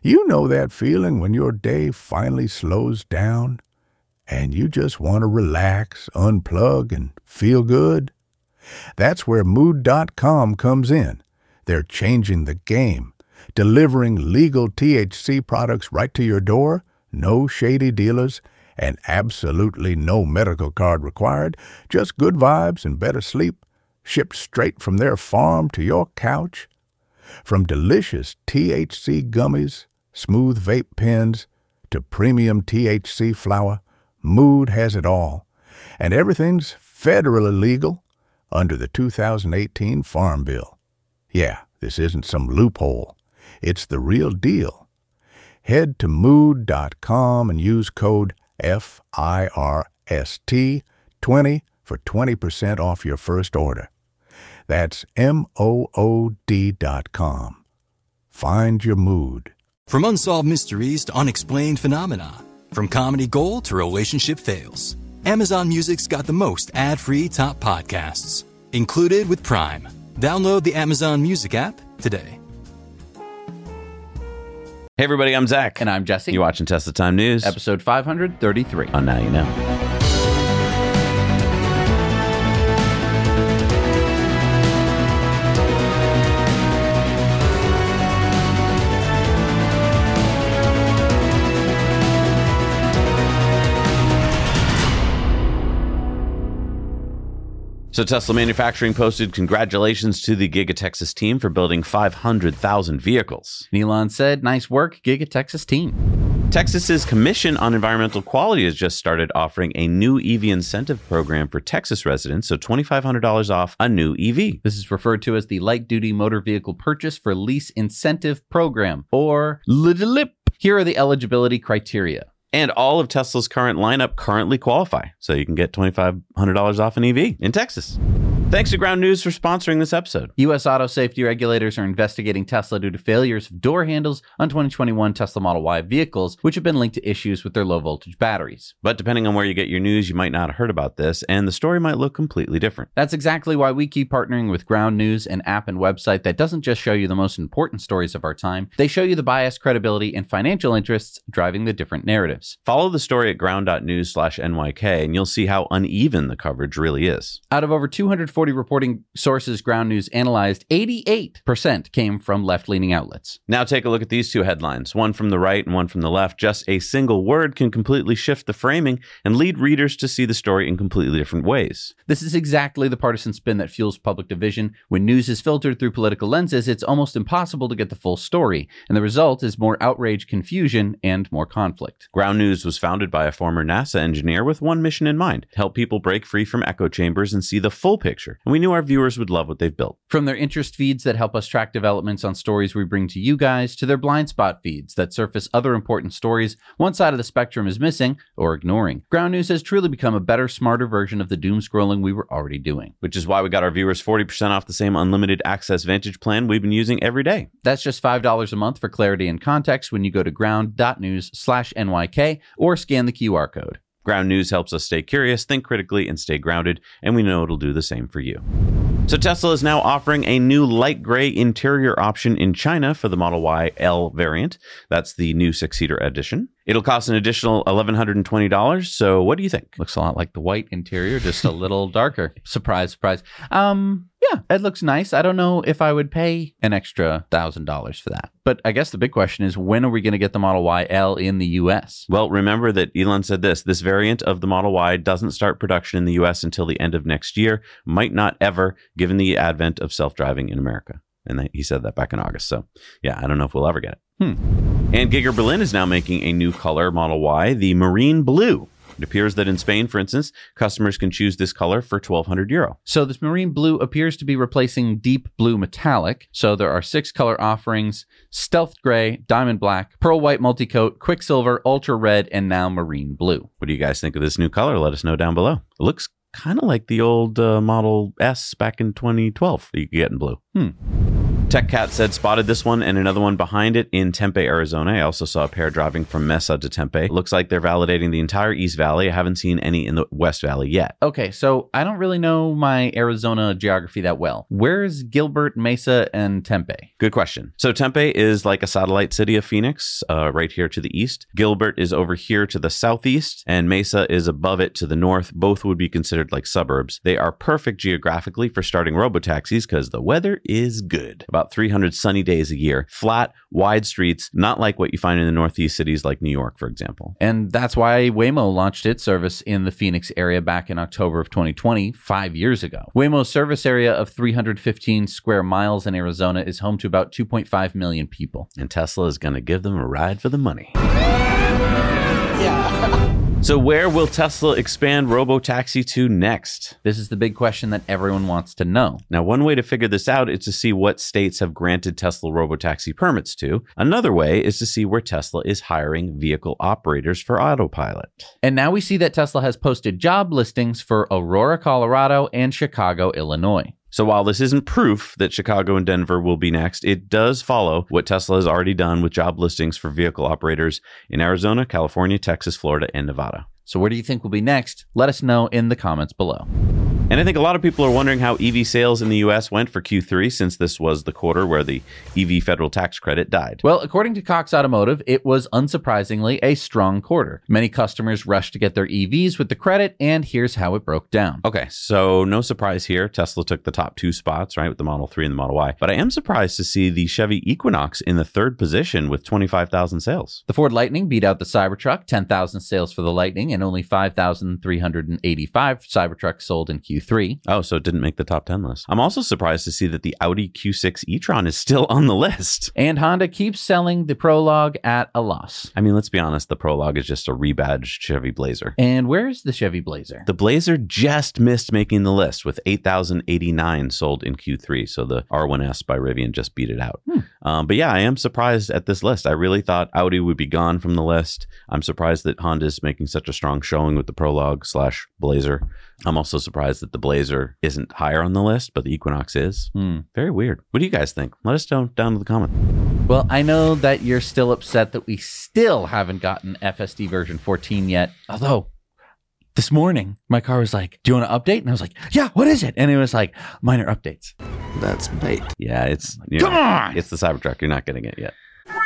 You know that feeling when your day finally slows down and you just want to relax, unplug, and feel good? That's where Mood.com comes in. They're changing the game, delivering legal THC products right to your door, no shady dealers, and absolutely no medical card required, just good vibes and better sleep, shipped straight from their farm to your couch. From delicious THC gummies, smooth vape pens, to premium THC flower, Mood has it all. And everything's federally legal under the 2018 Farm Bill. Yeah, this isn't some loophole. It's the real deal. Head to Mood.com and use code FIRST20 for 20% off your first order. That's MOOD.com. Find your mood. From unsolved mysteries to unexplained phenomena, from comedy gold to relationship fails, Amazon Music's got the most ad-free top podcasts, included with Prime. Download the Amazon Music app today. Hey everybody, I'm Zach. And I'm Jesse. You're watching Tesla Time News. Episode 533. On Now You Know. So Tesla Manufacturing posted congratulations to the Giga Texas team for building 500,000 vehicles. And Elon said, nice work, Giga Texas team. Texas's Commission on Environmental Quality has just started offering a new EV incentive program for Texas residents, so $2,500 off a new EV. This is referred to as the Light Duty Motor Vehicle Purchase for Lease Incentive Program, or LIDLIP. Here are the eligibility criteria. And all of Tesla's current lineup currently qualify, so you can get $2,500 off an EV in Texas. Thanks to Ground News for sponsoring this episode. U.S. auto safety regulators are investigating Tesla due to failures of door handles on 2021 Tesla Model Y vehicles, which have been linked to issues with their low-voltage batteries. But depending on where you get your news, you might not have heard about this, and the story might look completely different. That's exactly why we keep partnering with Ground News, an app and website that doesn't just show you the most important stories of our time, they show you the bias, credibility, and financial interests driving the different narratives. Follow the story at ground.news/NYK, and you'll see how uneven the coverage really is. Out of over 240 reporting sources Ground News analyzed, 88% came from left-leaning outlets. Now take a look at these two headlines, one from the right and one from the left. Just a single word can completely shift the framing and lead readers to see the story in completely different ways. This is exactly the partisan spin that fuels public division. When news is filtered through political lenses, it's almost impossible to get the full story, and the result is more outrage, confusion, and more conflict. Ground News was founded by a former NASA engineer with one mission in mind: to help people break free from echo chambers and see the full picture. And we knew our viewers would love what they've built. From their interest feeds that help us track developments on stories we bring to you guys, to their blind spot feeds that surface other important stories one side of the spectrum is missing or ignoring, Ground News has truly become a better, smarter version of the doom scrolling we were already doing. Which is why we got our viewers 40% off the same unlimited access Vantage plan we've been using every day. That's just $5 a month for clarity and context when you go to ground.news/NYK or scan the QR code. Ground News helps us stay curious, think critically, and stay grounded, and we know it'll do the same for you. So Tesla is now offering a new light gray interior option in China for the Model Y L variant. That's the new 6-seater edition. It'll cost an additional $1,120. So what do you think? Looks a lot like the white interior, just a little darker. Surprise, surprise. Yeah, it looks nice. I don't know if I would pay an extra $1,000 for that. But I guess the big question is, when are we going to get the Model Y L in the U.S.? Well, remember that Elon said this variant of the Model Y doesn't start production in the U.S. until the end of next year. Might not ever, given the advent of self-driving in America. And he said that back in August. So yeah, I don't know if we'll ever get it. And Giga Berlin is now making a new color Model Y, the marine blue. It appears that in Spain, for instance, customers can choose this color for €1,200. So this marine blue appears to be replacing deep blue metallic. So there are 6 color offerings: stealth gray, diamond black, pearl white multicoat, quicksilver, ultra red, and now marine blue. What do you guys think of this new color? Let us know down below. It looks kind of like the old Model S back in 2012 that you could get in blue. TechCat said spotted this one and another one behind it in Tempe, Arizona. I also saw a pair driving from Mesa to Tempe. Looks like they're validating the entire East Valley. I haven't seen any in the West Valley yet. Okay, so I don't really know my Arizona geography that well. Where's Gilbert, Mesa, and Tempe? Good question. So Tempe is like a satellite city of Phoenix, right here to the east. Gilbert is over here to the southeast, and Mesa is above it to the north. Both would be considered like suburbs. They are perfect geographically for starting robotaxis because the weather is good. About 300 sunny days a year. Flat, wide streets, not like what you find in the northeast cities like New York, for example. And that's why Waymo launched its service in the Phoenix area back in October of 2020, 5 years ago. Waymo's service area of 315 square miles in Arizona is home to about 2.5 million people. And Tesla is going to give them a ride for the money. So where will Tesla expand robotaxi to next? This is the big question that everyone wants to know. Now, one way to figure this out is to see what states have granted Tesla robotaxi permits to. Another way is to see where Tesla is hiring vehicle operators for autopilot. And now we see that Tesla has posted job listings for Aurora, Colorado, and Chicago, Illinois. So while this isn't proof that Chicago and Denver will be next, it does follow what Tesla has already done with job listings for vehicle operators in Arizona, California, Texas, Florida, and Nevada. So where do you think will be next? Let us know in the comments below. And I think a lot of people are wondering how EV sales in the U.S. went for Q3, since this was the quarter where the EV federal tax credit died. Well, according to Cox Automotive, it was unsurprisingly a strong quarter. Many customers rushed to get their EVs with the credit, and here's how it broke down. Okay, so no surprise here. Tesla took the top two spots, right, with the Model 3 and the Model Y. But I am surprised to see the Chevy Equinox in the third position with 25,000 sales. The Ford Lightning beat out the Cybertruck, 10,000 sales for the Lightning, and only 5,385 Cybertrucks sold in Q3. Oh, so it didn't make the top 10 list. I'm also surprised to see that the Audi Q6 e-tron is still on the list. And Honda keeps selling the Prologue at a loss. I mean, let's be honest, the Prologue is just a rebadged Chevy Blazer. And where's the Chevy Blazer? The Blazer just missed making the list with 8,089 sold in Q3. So the R1S by Rivian just beat it out. But yeah, I am surprised at this list. I really thought Audi would be gone from the list. I'm surprised that Honda is making such a strong showing with the Prologue / Blazer. I'm also surprised that the Blazer isn't higher on the list, but the Equinox is. Very weird. What do you guys think? Let us know down in the comments. Well, I know that you're still upset that we still haven't gotten FSD version 14 yet. Although, this morning, my car was like, do you want to update? And I was like, yeah, what is it? And it was like, minor updates. That's bait. Yeah, it's Come on! It's the Cybertruck. You're not getting it yet.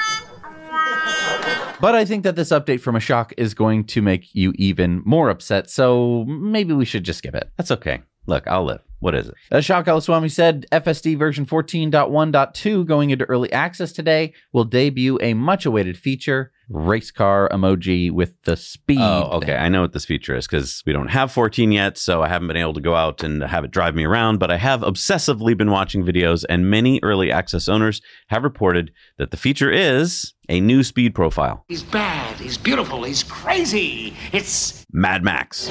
But I think that this update from Ashok is going to make you even more upset, so maybe we should just skip it. That's okay. Look, I'll live. What is it? Ashok Alaswamy said FSD version 14.1.2 going into early access today will debut a much-awaited feature, race car emoji with the speed. Oh, okay. thing. I know what this feature is because we don't have 14 yet, so I haven't been able to go out and have it drive me around, but I have obsessively been watching videos, and many early access owners have reported that the feature is a new speed profile. He's bad, he's beautiful, he's crazy. It's Mad Max,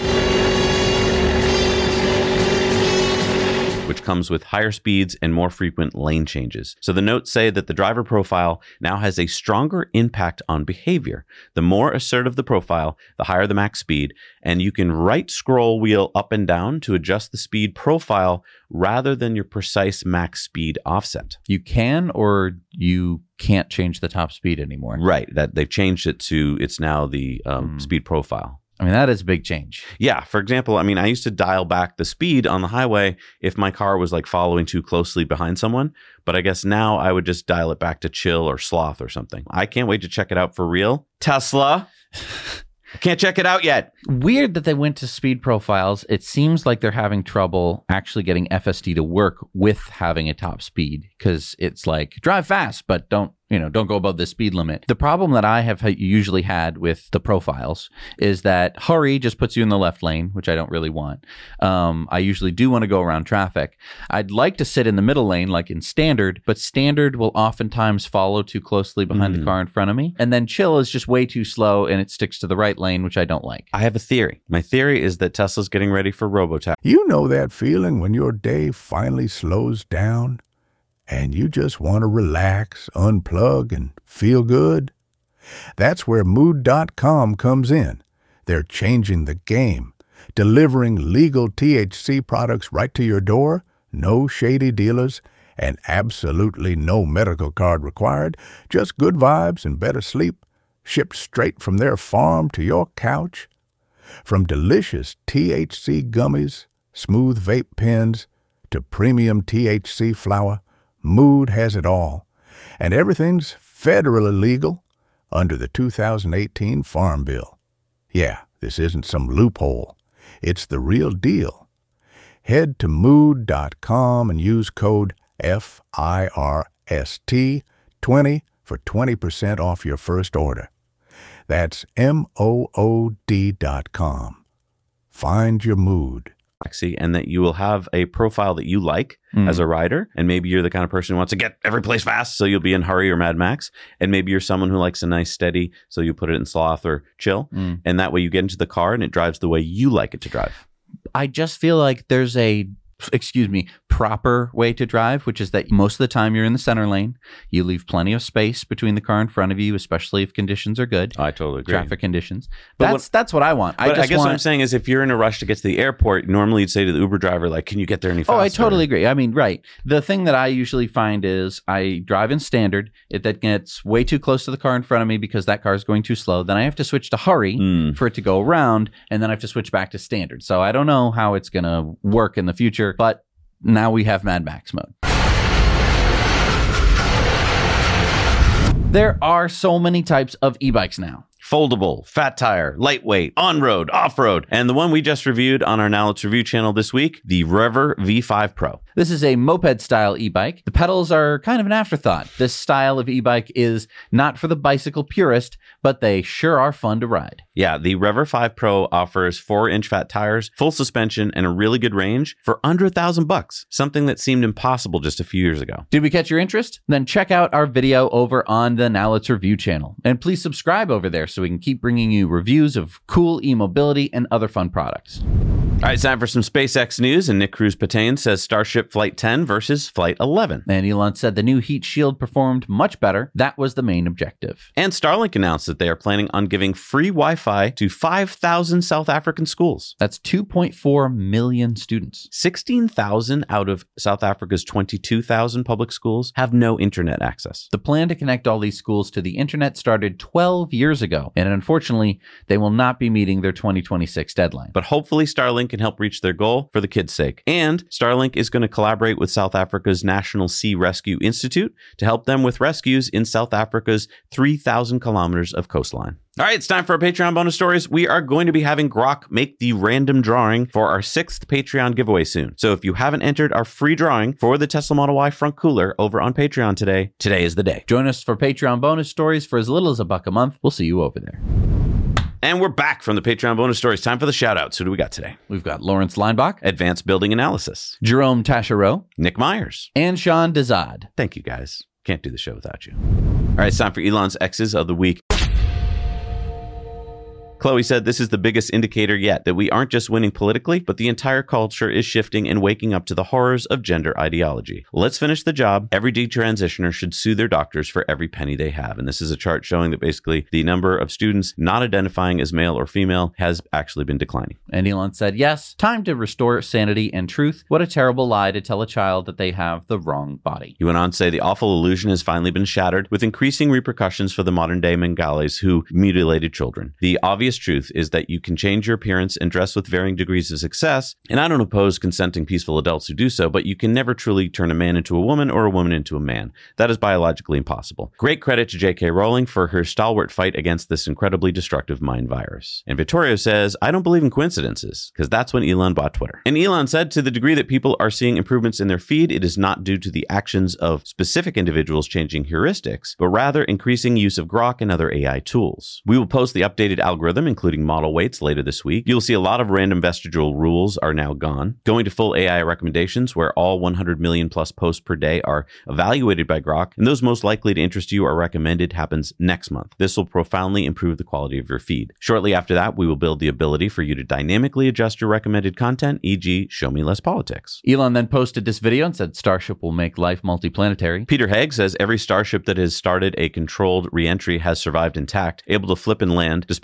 which comes with higher speeds and more frequent lane changes. So the notes say that the driver profile now has a stronger impact on behavior. The more assertive the profile, the higher the max speed, and you can right scroll wheel up and down to adjust the speed profile rather than your precise max speed offset. You can or you can't change the top speed anymore. Right, that they've changed it to, it's now the speed profile. I mean, that is a big change. Yeah. For example, I mean, I used to dial back the speed on the highway if my car was like following too closely behind someone. But I guess now I would just dial it back to chill or sloth or something. I can't wait to check it out for real. Tesla. I can't check it out yet. Weird that they went to speed profiles. It seems like they're having trouble actually getting FSD to work with having a top speed because it's like drive fast, but don't go above the speed limit. The problem that I have usually had with the profiles is that hurry just puts you in the left lane, which I don't really want. I usually do want to go around traffic. I'd like to sit in the middle lane like in standard, but standard will oftentimes follow too closely behind the car in front of me. And then chill is just way too slow and it sticks to the right lane, which I don't like. I have a theory. My theory is that Tesla's getting ready for robotaxi. You know that feeling when your day finally slows down and you just want to relax, unplug, and feel good? That's where Mood.com comes in. They're changing the game, delivering legal THC products right to your door, no shady dealers, And absolutely no medical card required, just good vibes and better sleep, shipped straight from their farm to your couch. From delicious THC gummies, smooth vape pens, to premium THC flower, Mood has it all. And everything's federally legal under the 2018 Farm Bill. Yeah, this isn't some loophole. It's the real deal. Head to mood.com and use code FIRST20 for 20% off your first order. That's MOOD.com. Find your mood. And that you will have a profile that you like as a rider. And maybe you're the kind of person who wants to get every place fast, so you'll be in Hurry or Mad Max. And maybe you're someone who likes a nice steady, so you put it in Sloth or Chill. And that way you get into the car and it drives the way you like it to drive. I just feel like there's a, proper way to drive, which is that most of the time you're in the center lane. You leave plenty of space between the car in front of you, especially if conditions are good. I totally agree. Traffic conditions. That's what I want. I guess what I'm saying is if you're in a rush to get to the airport, normally you'd say to the Uber driver, like, can you get there any faster? Oh, I totally agree. I mean, right. The thing that I usually find is I drive in standard. If that gets way too close to the car in front of me because that car is going too slow, then I have to switch to Hurry for it to go around, and then I have to switch back to standard. So I don't know how it's going to work in the future, but now we have Mad Max mode. There are so many types of e-bikes now. Foldable, fat tire, lightweight, on-road, off-road. And the one we just reviewed on our Now Let's Review channel this week, the Rever V5 Pro. This is a moped-style e-bike. The pedals are kind of an afterthought. This style of e-bike is not for the bicycle purist, but they sure are fun to ride. Yeah, the Rever 5 Pro offers 4-inch fat tires, full suspension, and a really good range for under $1,000, something that seemed impossible just a few years ago. Did we catch your interest? Then check out our video over on the Now Let's Review channel. And please subscribe over there so we can keep bringing you reviews of cool e-mobility and other fun products. All right, it's time for some SpaceX news, and Nick Cruz-Patain says Starship Flight 10 versus Flight 11. And Elon said the new heat shield performed much better. That was the main objective. And Starlink announced that they are planning on giving free Wi-Fi to 5,000 South African schools. That's 2.4 million students. 16,000 out of South Africa's 22,000 public schools have no internet access. The plan to connect all these schools to the internet started 12 years ago, and unfortunately, they will not be meeting their 2026 deadline. But hopefully Starlink can help reach their goal for the kids' sake. And Starlink is going to collaborate with South Africa's National Sea Rescue Institute to help them with rescues in South Africa's 3,000 kilometers of coastline. All right, it's time for our Patreon bonus stories. We are going to be having Grok make the random drawing for our 6th Patreon giveaway soon. So if you haven't entered our free drawing for the Tesla Model Y front cooler over on Patreon today is the day. Join us for Patreon bonus stories for as little as $1 a month. We'll see you over there. And we're back from the Patreon bonus stories. Time for the shout-outs. Who do we got today? We've got Lawrence Leinbach, Advanced Building Analysis, Jerome Taschereau, Nick Myers, and Sean Dezad. Thank you, guys. Can't do the show without you. All right, it's time for Elon's X's of the week. Chloe said, this is the biggest indicator yet that we aren't just winning politically, but the entire culture is shifting and waking up to the horrors of gender ideology. Let's finish the job. Every detransitioner should sue their doctors for every penny they have. And this is a chart showing that basically the number of students not identifying as male or female has actually been declining. And Elon said, yes, time to restore sanity and truth. What a terrible lie to tell a child that they have the wrong body. He went on to say the awful illusion has finally been shattered with increasing repercussions for the modern day Mengales who mutilated children. The obvious truth is that you can change your appearance and dress with varying degrees of success, and I don't oppose consenting peaceful adults who do so, but you can never truly turn a man into a woman or a woman into a man. That is biologically impossible. Great credit to J.K. Rowling for her stalwart fight against this incredibly destructive mind virus. And Vittorio says, I don't believe in coincidences, because that's when Elon bought Twitter. And Elon said, to the degree that people are seeing improvements in their feed, it is not due to the actions of specific individuals changing heuristics, but rather increasing use of Grok and other AI tools. We will post the updated algorithm, including model weights, later this week. You'll see a lot of random vestigial rules are now gone. Going to full AI recommendations, where all 100 million plus posts per day are evaluated by Grok, and those most likely to interest you are recommended, happens next month. This will profoundly improve the quality of your feed. Shortly after that, we will build the ability for you to dynamically adjust your recommended content, e.g. show me less politics. Elon then posted this video and said Starship will make life multiplanetary. Peter Haig says every Starship that has started a controlled re-entry has survived intact, able to flip and land despite the efforts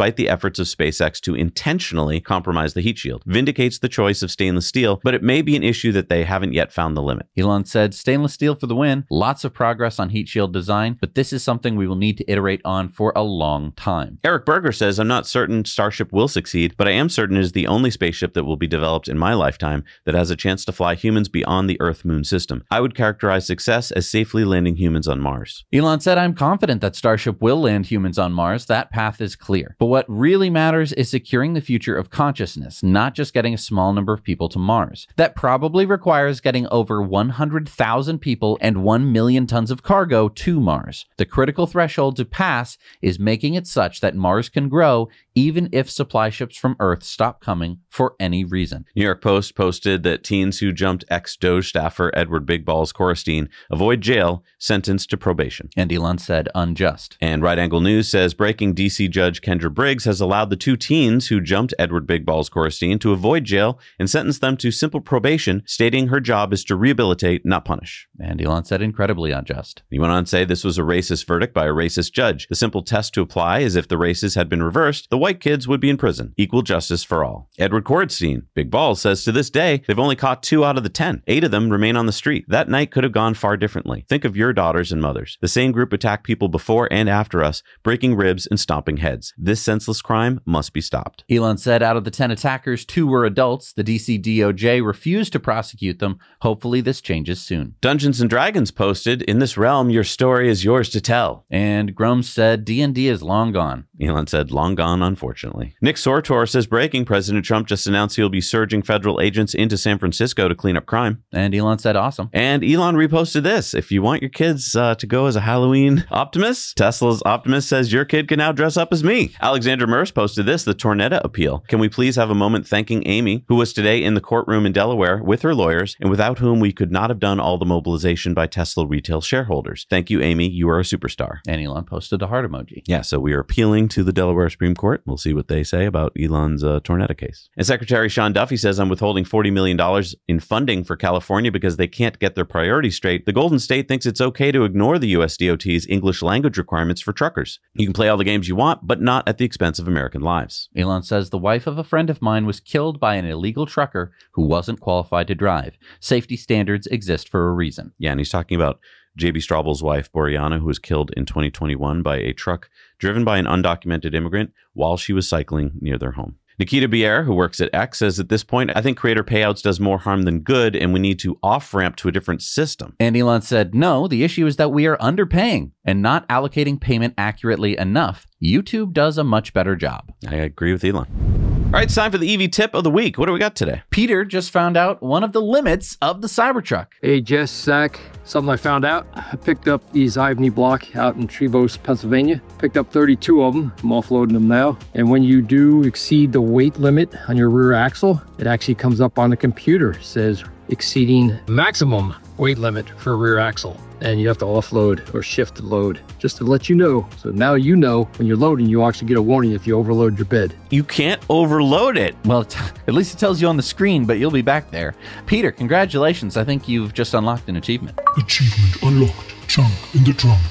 efforts of SpaceX to intentionally compromise the heat shield, vindicates the choice of stainless steel, but it may be an issue that they haven't yet found the limit. Elon said, stainless steel for the win. Lots of progress on heat shield design, but this is something we will need to iterate on for a long time. Eric Berger says, I'm not certain Starship will succeed, but I am certain it is the only spaceship that will be developed in my lifetime that has a chance to fly humans beyond the Earth-Moon system. I would characterize success as safely landing humans on Mars. Elon said, I'm confident that Starship will land humans on Mars. That path is clear. But what really matters is securing the future of consciousness, not just getting a small number of people to Mars. That probably requires getting over 100,000 people and 1 million tons of cargo to Mars. The critical threshold to pass is making it such that Mars can grow even if supply ships from Earth stop coming for any reason. New York Post posted that teens who jumped ex-Doge staffer Edward Big Balls Korestein avoid jail, sentenced to probation. And Elon said unjust. And Right Angle News says breaking DC Judge Kendra Briggs has allowed the two teens who jumped Edward Big Balls Korestein to avoid jail and sentenced them to simple probation, stating her job is to rehabilitate, not punish. And Elon said incredibly unjust. He went on to say this was a racist verdict by a racist judge. The simple test to apply is if the races had been reversed, the white kids would be in prison. Equal justice for all. Edward Korestein, Big Balls, says to this day, they've only caught 2 out of the 10. 8 of them remain on the street. That night could have gone far differently. Think of your daughters and mothers. The same group attacked people before and after us, breaking ribs and stomping heads. This senseless crime must be stopped. Elon said out of the 10 attackers, 2 were adults. The DC DOJ refused to prosecute them. Hopefully this changes soon. Dungeons & Dragons posted, in this realm, your story is yours to tell. And Grums said D&D is long gone. Elon said, long gone, unfortunately. Nick Sortor says, breaking, President Trump just announced he'll be surging federal agents into San Francisco to clean up crime. And Elon said, awesome. And Elon reposted this. If you want your kids to go as a Halloween Optimus, Tesla's Optimus says your kid can now dress up as me. Alexander Merce posted this, the Tornetta appeal. Can we please have a moment thanking Amy, who was today in the courtroom in Delaware with her lawyers, and without whom we could not have done all the mobilization by Tesla retail shareholders. Thank you, Amy. You are a superstar. And Elon posted a heart emoji. Yeah, so we are appealing to the Delaware Supreme Court. We'll see what they say about Elon's Tornetta case. And Secretary Sean Duffy says, I'm withholding $40 million in funding for California because they can't get their priorities straight. The Golden State thinks it's okay to ignore the U.S. DOT's English language requirements for truckers. You can play all the games you want, but not at the expense of American lives. Elon says the wife of a friend of mine was killed by an illegal trucker who wasn't qualified to drive. Safety standards exist for a reason. Yeah, and he's talking about J.B. Straubel's wife, Boriana, who was killed in 2021 by a truck driven by an undocumented immigrant while she was cycling near their home. Nikita Bier, who works at X, says at this point, I think creator payouts does more harm than good, and we need to off-ramp to a different system. And Elon said, no, the issue is that we are underpaying and not allocating payment accurately enough. YouTube does a much better job. I agree with Elon. All right, it's time for the EV tip of the week. What do we got today? Peter just found out one of the limits of the Cybertruck. Hey, Jess, Zach, something I found out. I picked up these Ivany block out in Trevose, Pennsylvania. Picked up 32 of them. I'm offloading them now. And when you do exceed the weight limit on your rear axle, it actually comes up on the computer. It says exceeding maximum weight limit for rear axle. And you have to offload or shift the load just to let you know. So now you know when you're loading, you actually get a warning if you overload your bed. You can't overload it. Well, at least it tells you on the screen, but you'll be back there. Peter, congratulations. I think you've just unlocked an achievement. Achievement unlocked. Junk in the trunk.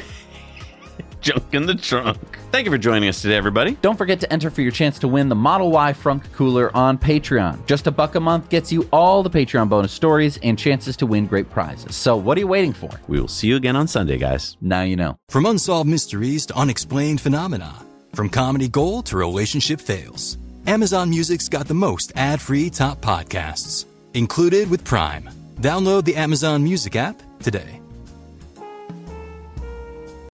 Junk in the trunk. Thank you for joining us today, everybody. Don't forget to enter for your chance to win the Model Y Frunk Cooler on Patreon. Just $1 a month gets you all the Patreon bonus stories and chances to win great prizes. So what are you waiting for? We will see you again on Sunday, guys. Now you know. From unsolved mysteries to unexplained phenomena, from comedy gold to relationship fails, Amazon Music's got the most ad-free top podcasts, included with Prime. Download the Amazon Music app today.